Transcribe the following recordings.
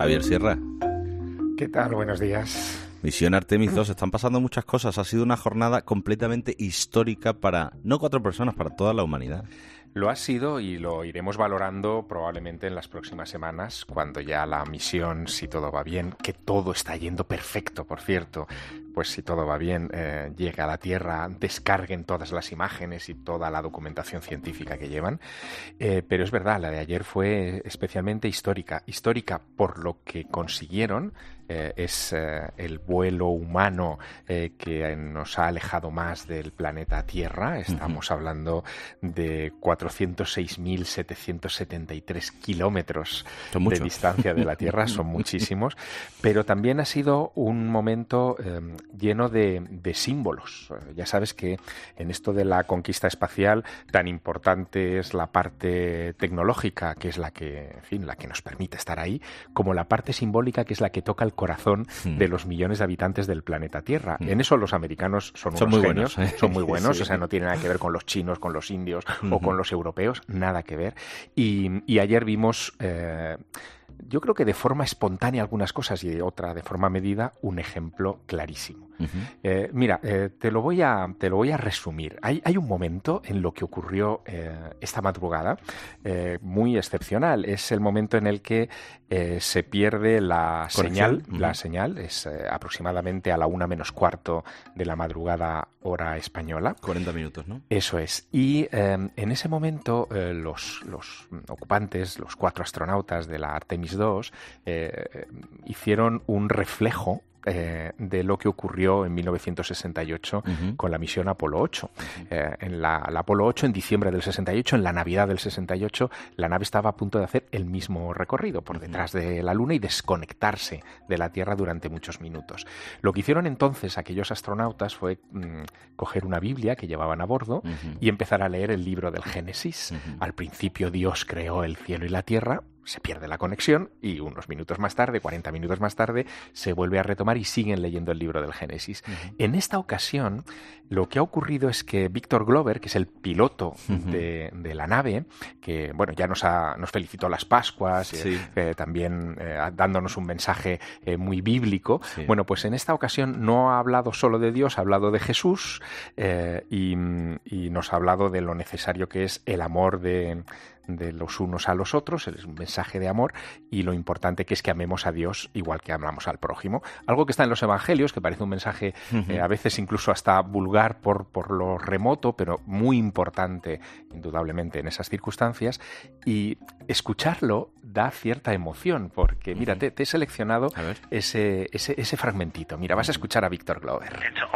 Javier Sierra. ¿Qué tal? Buenos días. Misión Artemis 2, están pasando muchas cosas. Ha sido una jornada completamente histórica para, no 4 personas, para toda la humanidad. Lo ha sido y lo iremos valorando probablemente en las próximas semanas, cuando ya la misión, si todo va bien, que todo está yendo perfecto, por cierto, pues si todo va bien, llegue a la Tierra, descarguen todas las imágenes y toda la documentación científica que llevan. Pero es verdad, la de ayer fue especialmente histórica. Histórica por lo que consiguieron. Es el vuelo humano que nos ha alejado más del planeta Tierra. Estamos hablando de 406.773 kilómetros de distancia de la Tierra. Son muchísimos. Pero también ha sido un momento lleno de símbolos. Ya sabes que en esto de la conquista espacial tan importante es la parte tecnológica, que es la que, en fin, la que nos permite estar ahí, como la parte simbólica, que es la que toca el corazón de los millones de habitantes del planeta Tierra. En eso los americanos son unos muy genios, buenos, son muy buenos, sí. O sea, no tiene nada que ver con los chinos, con los indios o con los europeos, nada que ver. Y ayer vimos... yo creo que de forma espontánea algunas cosas y otra de forma medida, un ejemplo clarísimo. Mira, te lo voy a resumir. Hay un momento en lo que ocurrió esta madrugada muy excepcional. Es el momento en el que se pierde la señal. La señal es aproximadamente a la 1 menos cuarto de la madrugada, hora española. 40 minutos, ¿no? Eso es. Y en ese momento los ocupantes, los 4 astronautas de la Artemis 2, hicieron un reflejo de lo que ocurrió en 1968 con la misión Apolo 8. En la Apolo 8, en diciembre del 68, en la Navidad del 68, la nave estaba a punto de hacer el mismo recorrido por detrás de la Luna y desconectarse de la Tierra durante muchos minutos. Lo que hicieron entonces aquellos astronautas fue coger una Biblia que llevaban a bordo y empezar a leer el libro del Génesis. Al principio Dios creó el cielo y la tierra. Se pierde la conexión y unos minutos más tarde, 40 minutos más tarde, se vuelve a retomar y siguen leyendo el libro del Génesis. En esta ocasión, lo que ha ocurrido es que Victor Glover, que es el piloto de la nave, que bueno, ya nos felicitó las Pascuas, también dándonos un mensaje muy bíblico, bueno, pues en esta ocasión no ha hablado solo de Dios, ha hablado de Jesús y nos ha hablado de lo necesario que es el amor de los unos a los otros, es un mensaje de amor, y lo importante que es que amemos a Dios igual que amamos al prójimo. Algo que está en los evangelios, que parece un mensaje a veces incluso hasta vulgar por lo remoto, pero muy importante indudablemente en esas circunstancias, y escucharlo da cierta emoción, porque mira, te he seleccionado ese fragmentito. Mira, vas a escuchar a Victor Glover.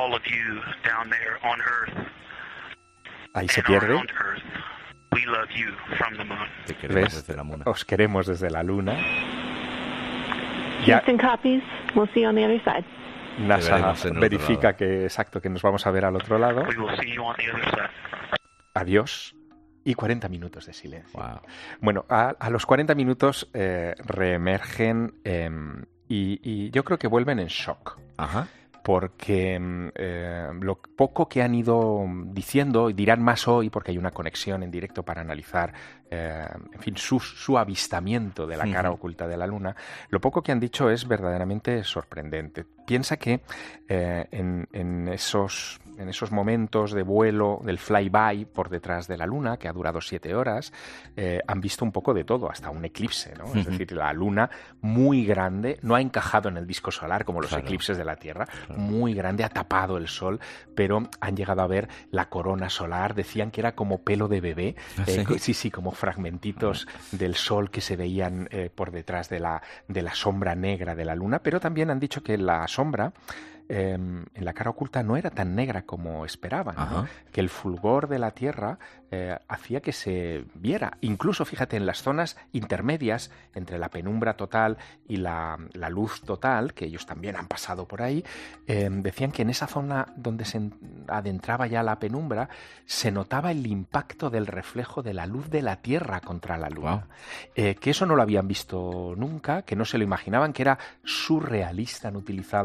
Ahí se pierde. We love you from the moon. Te queremos desde la luna. Os queremos desde la luna. Houston copies. We'll see you on the other side. NASA verifica que nos vamos a ver al otro lado. We will see you on the other side. Adiós. Y 40 minutos de silencio. Wow. Bueno, a los 40 minutos reemergen y yo creo que vuelven en shock. Ajá. Porque lo poco que han ido diciendo, y dirán más hoy porque hay una conexión en directo para analizar en fin, su avistamiento de la cara oculta de la Luna, lo poco que han dicho es verdaderamente sorprendente. Piensa que en esos momentos de vuelo, del flyby por detrás de la Luna, que ha durado 7 horas, han visto un poco de todo, hasta un eclipse, ¿no? Es decir, la Luna muy grande, no ha encajado en el disco solar como los eclipses de la Tierra, muy grande, ha tapado el sol, pero han llegado a ver la corona solar, decían que era como pelo de bebé, sí, como fragmentitos del sol que se veían por detrás de la sombra negra de la Luna, pero también han dicho que la sombra en la cara oculta no era tan negra como esperaban, ¿no? Que el fulgor de la Tierra hacía que se viera. Incluso, fíjate, en las zonas intermedias entre la penumbra total y la luz total, que ellos también han pasado por ahí, decían que en esa zona donde se adentraba ya la penumbra se notaba el impacto del reflejo de la luz de la Tierra contra la Luna. Que eso no lo habían visto nunca, que no se lo imaginaban, que era surrealista. Han utilizado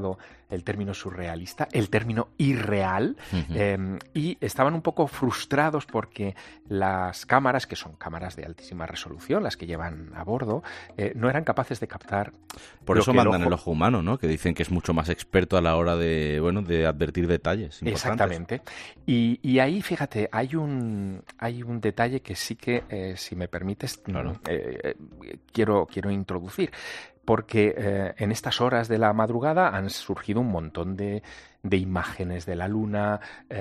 el término surrealista, el término irreal, y estaban un poco frustrados porque las cámaras, que son cámaras de altísima resolución, las que llevan a bordo, no eran capaces de captar. Por eso mandan el ojo humano, ¿no? Que dicen que es mucho más experto a la hora de, bueno, de advertir detalles importantes. Exactamente. Y ahí, fíjate, hay un detalle que sí que, si me permites, claro. quiero introducir. Porque en estas horas de la madrugada han surgido un montón de imágenes de la luna,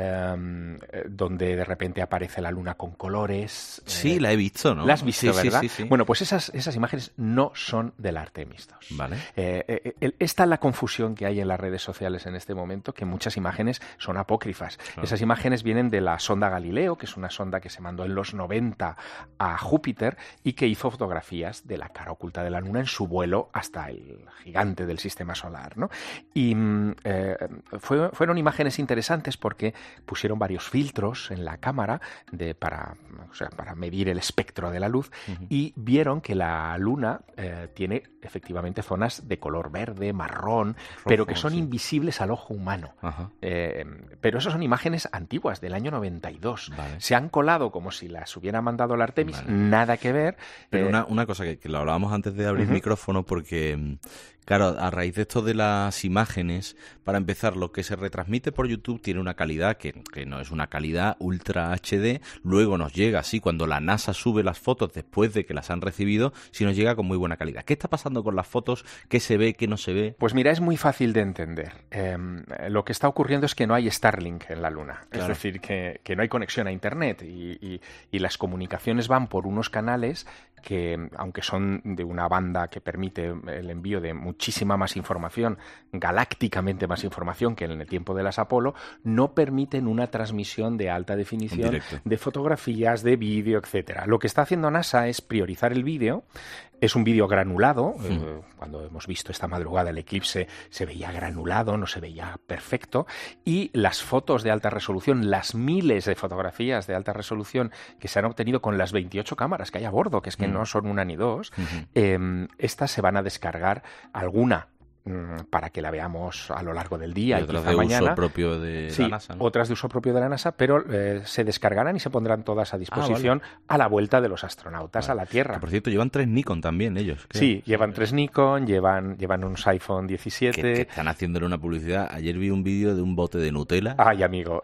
donde de repente aparece la luna con colores. Sí, la he visto, ¿no? La has visto, sí, ¿verdad? Sí. Bueno, pues esas imágenes no son del Artemis 2. Vale. Esta es la confusión que hay en las redes sociales en este momento, que muchas imágenes son apócrifas. Claro. Esas imágenes vienen de la sonda Galileo, que es una sonda que se mandó en los 90 a Júpiter y que hizo fotografías de la cara oculta de la luna en su vuelo hasta el gigante del sistema solar, ¿no? Y fueron imágenes interesantes porque pusieron varios filtros en la cámara para medir el espectro de la luz, y vieron que la luna tiene efectivamente zonas de color verde, marrón, rojo, pero que son invisibles al ojo humano. Pero esas son imágenes antiguas, del año 92. Vale. Se han colado como si las hubiera mandado el Artemis, vale. Nada que ver. Pero una cosa que lo hablábamos antes de abrir micrófono, porque claro, a raíz de esto de las imágenes, para empezar, lo que se retransmite por YouTube tiene una calidad que no es una calidad ultra HD. Luego nos llega, así, cuando la NASA sube las fotos después de que las han recibido, sí nos llega con muy buena calidad. ¿Qué está pasando con las fotos? ¿Qué se ve? ¿Qué no se ve? Pues mira, es muy fácil de entender. Lo que está ocurriendo es que no hay Starlink en la Luna. Claro. Es decir, que no hay conexión a Internet y las comunicaciones van por unos canales que, aunque son de una banda que permite el envío de muchísima más información, galácticamente más información que en el tiempo de las Apolo, no permiten una transmisión de alta definición de fotografías, de vídeo, etcétera. Lo que está haciendo NASA es priorizar el vídeo. Es un vídeo granulado. Cuando hemos visto esta madrugada el eclipse, se veía granulado, no se veía perfecto. Y las fotos de alta resolución, las miles de fotografías de alta resolución que se han obtenido con las 28 cámaras que hay a bordo, que es que no son una ni dos, estas se van a descargar, alguna para que la veamos a lo largo del día y otras quizá de mañana. uso propio de la NASA, ¿no? Otras de uso propio de la NASA, pero se descargarán y se pondrán todas a disposición a la vuelta de los astronautas a la Tierra. Que, por cierto, llevan 3 Nikon también ellos. Creo. Sí, llevan 3 Nikon, llevan unos iPhone 17. Que están haciéndole una publicidad. Ayer vi un vídeo de un bote de Nutella. Ay, amigo.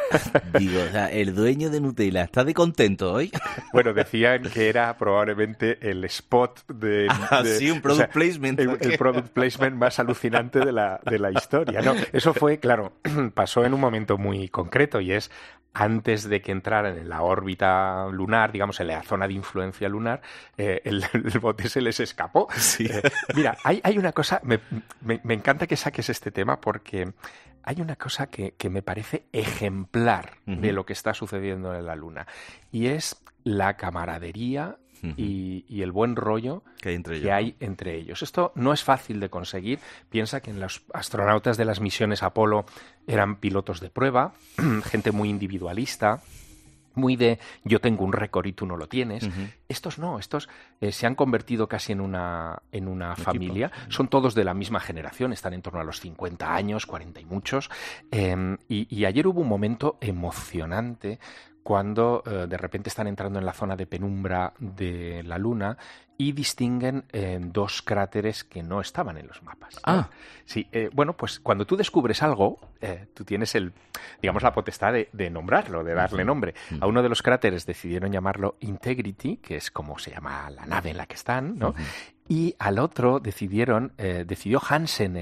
Digo, o sea, el dueño de Nutella está de contento hoy. Bueno, decían que era probablemente el spot de sí, un product placement. El product placement más alucinante de la historia, ¿no? Eso fue, claro, pasó en un momento muy concreto, y es antes de que entraran en la órbita lunar, digamos, en la zona de influencia lunar, el bote se les escapó. Sí. Mira, hay una cosa, me encanta que saques este tema, porque hay una cosa que me parece ejemplar de lo que está sucediendo en la Luna, y es la camaradería y el buen rollo que hay entre ellos. Esto no es fácil de conseguir. Piensa que los astronautas de las misiones Apolo eran pilotos de prueba, gente muy individualista, muy de yo tengo un récord y tú no lo tienes. Estos no, estos se han convertido casi en una familia. Son todos de la misma generación, están en torno a los 50 años, 40 y muchos. Y ayer hubo un momento emocionante cuando de repente están entrando en la zona de penumbra de la Luna y distinguen 2 cráteres que no estaban en los mapas, ¿no? Sí, bueno, pues cuando tú descubres algo, tú tienes la potestad de nombrarlo, de darle nombre. A uno de los cráteres decidieron llamarlo Integrity, que es como se llama la nave en la que están, ¿no? Y al otro decidió Hansen,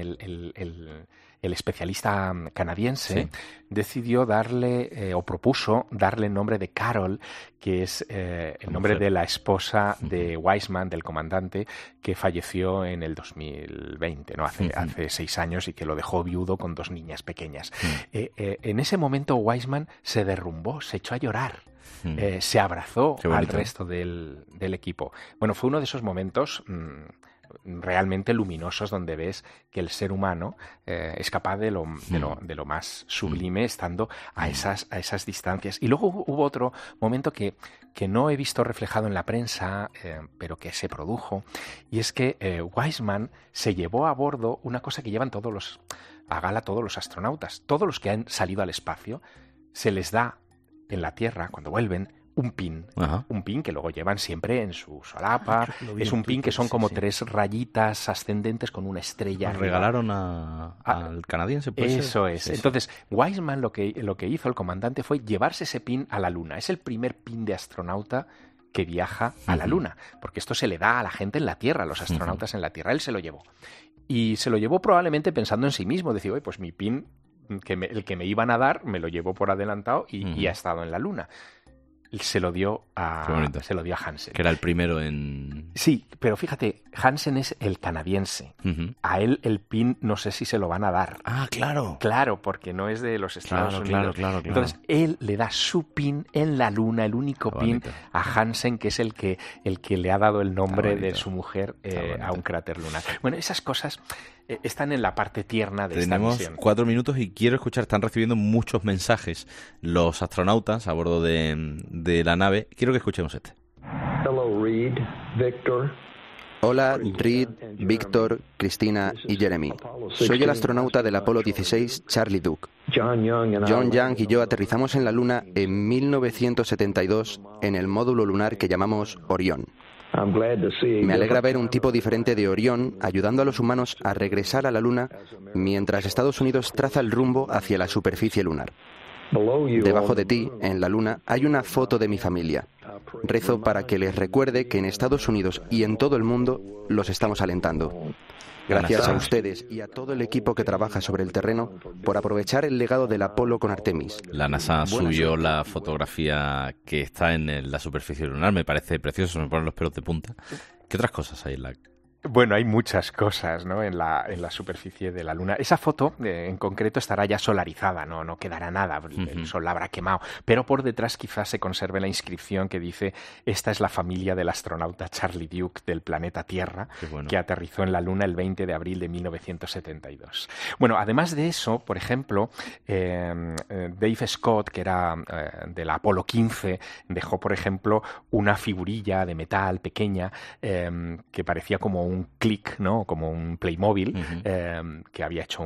el especialista canadiense, decidió propuso darle el nombre de Carol, que es el nombre de la esposa de Weissman, del comandante, que falleció en el 2020, ¿no? Hace 6 años, y que lo dejó viudo con 2 niñas pequeñas. En ese momento Weissman se derrumbó, se echó a llorar. Se abrazó al resto del equipo. Bueno, fue uno de esos momentos realmente luminosos, donde ves que el ser humano es capaz de lo más sublime, estando a esas distancias. Y luego hubo otro momento que no he visto reflejado en la prensa, pero que se produjo, y es que Weissman se llevó a bordo una cosa que llevan todos a gala todos los astronautas. Todos los que han salido al espacio se les da en la Tierra, cuando vuelven, un pin. Ajá. Un pin que luego llevan siempre en su solapa. Es un pin que son como 3 rayitas ascendentes con una estrella. Nos arriba. regalaron al canadiense. ¿Puede Eso ser? es. Sí. Entonces, Weissman lo que hizo, el comandante, fue llevarse ese pin a la Luna. Es el primer pin de astronauta que viaja a la Luna, porque esto se le da a la gente en la Tierra, a los astronautas en la Tierra. Él se lo llevó. Y se lo llevó probablemente pensando en sí mismo. Decía, oye, pues mi pin, el que me iban a dar, me lo llevo por adelantado y ha estado en la Luna. Se lo dio a Hansen. Que era el primero en... Sí, pero fíjate, Hansen es el canadiense. A él el pin no sé si se lo van a dar. Ah, claro. Claro, porque no es de los Estados Unidos. Claro. Entonces, él le da su pin en la Luna, el único pin, a Hansen, que es el que le ha dado el nombre de su mujer a un cráter lunar. Bueno, esas cosas están en la parte tierna de esta misión. Tenemos 4 minutos y quiero escuchar, están recibiendo muchos mensajes los astronautas a bordo de la nave. Quiero que escuchemos este. Hello, Reed, Victor. Hola, Reed, Víctor, Cristina y Jeremy. Soy el astronauta del Apolo 16, Charlie Duke. John Young y yo aterrizamos en la Luna en 1972 en el módulo lunar que llamamos Orión. Me alegra ver un tipo diferente de Orión ayudando a los humanos a regresar a la Luna mientras Estados Unidos traza el rumbo hacia la superficie lunar. Debajo de ti, en la Luna, hay una foto de mi familia. Rezo para que les recuerde que en Estados Unidos y en todo el mundo los estamos alentando. Gracias a ustedes y a todo el equipo que trabaja sobre el terreno por aprovechar el legado del Apolo con Artemis. La NASA subió la fotografía que está en la superficie lunar. Me parece precioso, me ponen los pelos de punta. ¿Qué otras cosas hay en la...? Bueno, hay muchas cosas, ¿no?, en la superficie de la Luna. Esa foto, en concreto, estará ya solarizada, no quedará nada, el sol la habrá quemado. Pero por detrás quizás se conserve la inscripción que dice: esta es la familia del astronauta Charlie Duke del planeta Tierra, que aterrizó en la Luna el 20 de abril de 1972. Bueno, además de eso, por ejemplo, Dave Scott, que era del Apolo 15, dejó, por ejemplo, una figurilla de metal pequeña que parecía como un click, ¿no?, como un Playmobil, que había hecho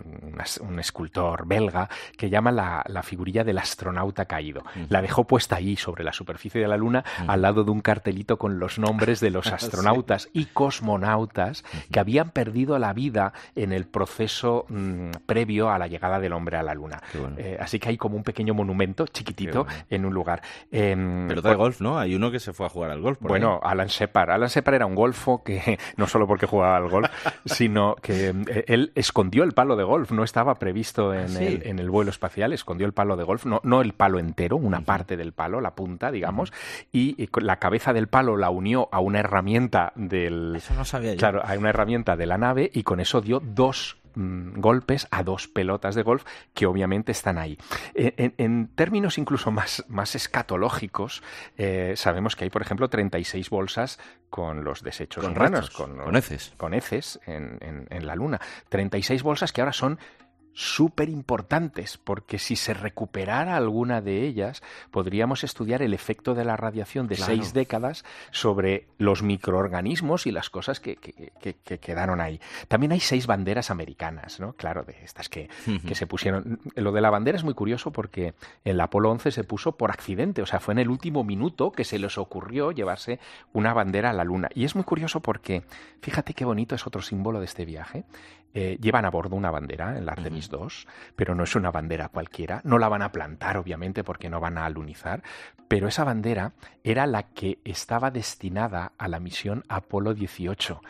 un escultor belga, que llama la figurilla del astronauta caído. La dejó puesta ahí sobre la superficie de la Luna, al lado de un cartelito con los nombres de los astronautas y cosmonautas que habían perdido la vida en el proceso previo a la llegada del hombre a la Luna. Así que hay como un pequeño monumento chiquitito en un lugar. Pelota de golf, ¿no? Hay uno que se fue a jugar al golf. Bueno, Alan Shepard. Alan Shepard era un golfo que no solo porque jugaba al golf, sino que él escondió el palo de golf. No estaba previsto en el vuelo espacial, escondió el palo de golf, no el palo entero, una parte del palo, la punta, digamos, y la cabeza del palo la unió a una herramienta Eso no sabía yo. Claro, a una herramienta de la nave, y con eso dio 2 golpes a 2 pelotas de golf que obviamente están ahí. En términos incluso más escatológicos, sabemos que hay, por ejemplo, 36 bolsas con los desechos humanos, con heces en la Luna. 36 bolsas que ahora son súper importantes, porque si se recuperara alguna de ellas, podríamos estudiar el efecto de la radiación de 6 décadas sobre los microorganismos y las cosas que quedaron ahí. También hay 6 banderas americanas, ¿no? Claro, de estas que se pusieron. Lo de la bandera es muy curioso porque el Apolo 11 se puso por accidente, o sea, fue en el último minuto que se les ocurrió llevarse una bandera a la Luna. Y es muy curioso porque, fíjate qué bonito es otro símbolo de este viaje. Llevan a bordo una bandera en la Artemis 2, pero no es una bandera cualquiera, no la van a plantar obviamente porque no van a alunizar, pero esa bandera era la que estaba destinada a la misión Apolo 18.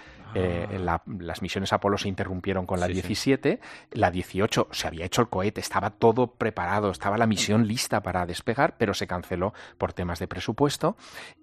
Las misiones Apolo se interrumpieron con la 17, la 18 se había hecho el cohete, estaba todo preparado, estaba la misión lista para despegar, pero se canceló por temas de presupuesto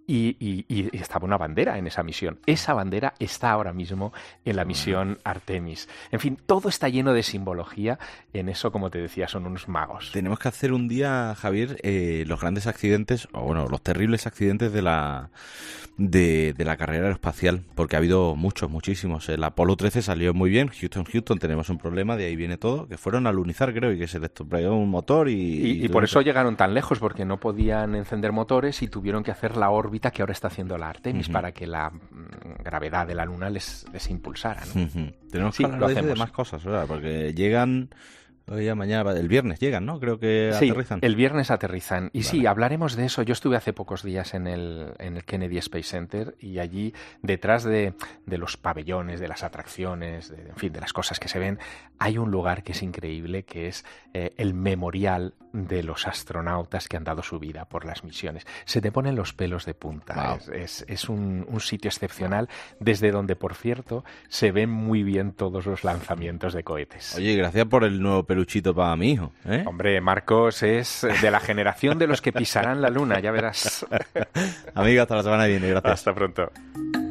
y estaba una bandera en esa misión. Esa bandera está ahora mismo en la misión Artemis. En fin, todo está lleno de simbología. En eso, como te decía, son unos magos. Tenemos que hacer un día, Javier, los grandes accidentes, o bueno, los terribles accidentes de la carrera aeroespacial, porque ha habido muchos muchísimos. El Apolo 13 salió muy bien. Houston, tenemos un problema, de ahí viene todo. Que fueron a lunizar, creo, y que se les estropeó un motor y por eso llegaron tan lejos, porque no podían encender motores y tuvieron que hacer la órbita que ahora está haciendo la Artemis para que la gravedad de la Luna les impulsara, ¿no? Tenemos que hablar de más cosas, ¿verdad? Porque llegan... Hoy ya mañana, el viernes llegan, ¿no? Creo que aterrizan. Sí, el viernes aterrizan. Y sí, hablaremos de eso. Yo estuve hace pocos días en el Kennedy Space Center y allí, detrás de los pabellones, de las atracciones, en fin, de las cosas que se ven, hay un lugar que es increíble, que es el memorial de los astronautas que han dado su vida por las misiones. Se te ponen los pelos de punta. Wow. Es un sitio excepcional, desde donde, por cierto, se ven muy bien todos los lanzamientos de cohetes. Oye, gracias por el nuevo peluchito para mi hijo, ¿eh? Hombre, Marcos es de la generación de los que pisarán la Luna, ya verás. Amigo, hasta la semana que viene, gracias. Hasta pronto.